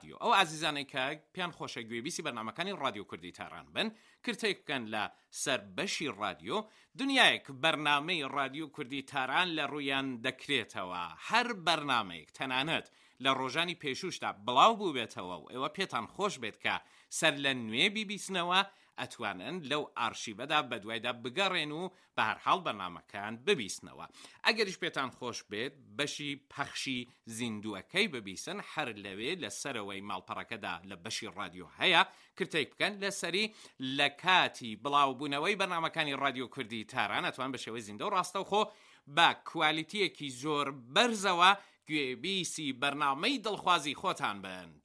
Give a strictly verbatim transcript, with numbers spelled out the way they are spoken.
رادیۆ. ئەو ئازیزانەی کە پێیان خۆشە گوێبیسی بەرنامەکانی رادیۆ کوردی تاران بن، کرتێک بکەن لە سەر بەشی رادیۆ. دنیایەک بەرنامەی رادیۆ کوردی تاران لە ڕوویان دەکرێتەوە. هەر بەرنامەیەک تەنانەت لە ڕۆژانی پێشوشدا بڵاو بوو بێتەوە و ئێوە پێتان خۆش بێت کە سەر لە نوێ بیبیستنەوە، ئەتوانن لەو ئارشیڤەدا بەدوایدا بگەڕێن و بە هەر حاڵ بەرنامەکان ببیستنەوە. ئەگەریش پێتان خۆش بێت بەشی پەخشی زیندووەکەی ببیسن، هەر لەوێ لە سەرەوەی ماڵپەڕەکەدا لە بەشی رادیۆ هەیە، کرتێک بکەن لەسەری لە کاتی بڵاوبوونەوەی بەرنامەکانی رادیۆ کوردی تاران ئەتوان بە شێوەی زیندە و ڕاستەوخۆ بە کوالیتیەکی زۆر بەرزەوە گوێبیسی بەرنامەی دڵخوازی خۆتان بن.